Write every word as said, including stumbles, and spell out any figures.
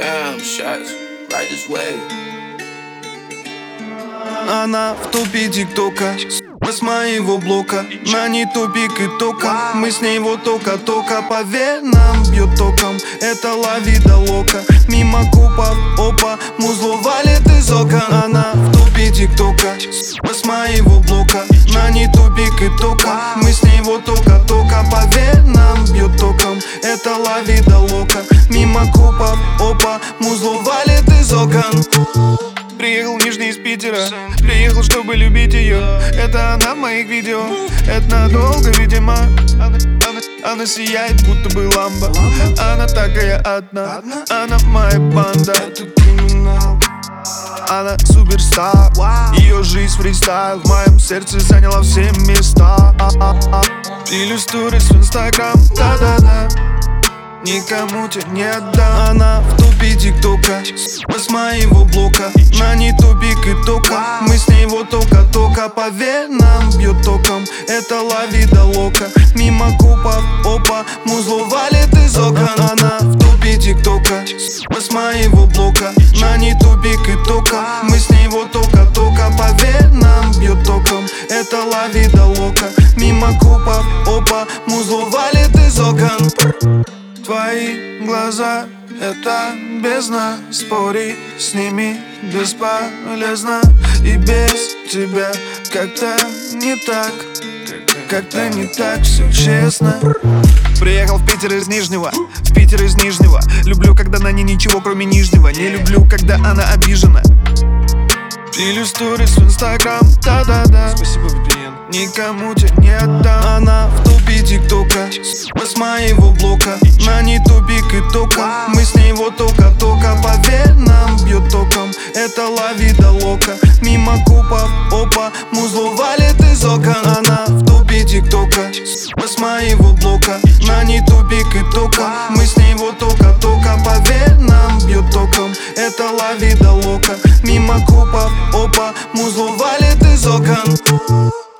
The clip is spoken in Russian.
Damn, shots, right this way. Она в топе тиктока, с моего блока. На ней топик и тока. Мы с ней вот тока-тока. По венам бьет током. Это ла вида лока. Мимо купов, опа, музло валит из окон. Она в топе тиктока, с моего блока. На ней топик и тока. Мы с ней вот тока-тока. По венам бьет током. Это ла вида лока. Мимо купов, опа, музло валит из окон. Приехал в Нижний из Питера, приехал, чтобы любить ее. Это она в моих видео, это надолго, видимо. Она, она, она сияет, будто бы ламба. Она такая одна, она моя банда. Она суперстар, ее жизнь фристайл. В моем сердце заняла все места. Пилю сторис в инстаграм, да-да-да. Никому тебя не отдам. Она в топе тиктока, с моего блока. На ней топик и тока. Мы с ней вот тока-тока. По венам бьет током. Это ла вида лока. Мимо купов, опа, музло валит из окон. Она в топе тиктока, с моего блока. На ней топик и тока. Мы с ней вот тока-тока. По венам бьет током. Это ла вида лока. Мимо купов, опа, музло валит из окон. Твои глаза — это бездна. Спорить с ними бесполезно. И без тебя как-то не так. Как-то не так, все честно. Приехал в Питер из Нижнего, в Питер из Нижнего. Люблю, когда на ней ничего, кроме нижнего. Не люблю, когда она обижена. Пилю сторис в инстаграм, да-да-да. Спасибо, клиент. Никому тебя не отдам. Она в топе тиктока, с моего блока. На ней топик и тока. Мы с ней вот тока-тока. По венам бьет током. Это ла вида лока. Мимо купов, опа, музло валит из окон. Она в топе тиктока, с моего блока. На ней топик и тока. Мы с ней вот тока-тока. По венам бьет током. Это ла вида лока. Мимо купов, опа, музло валит из окон.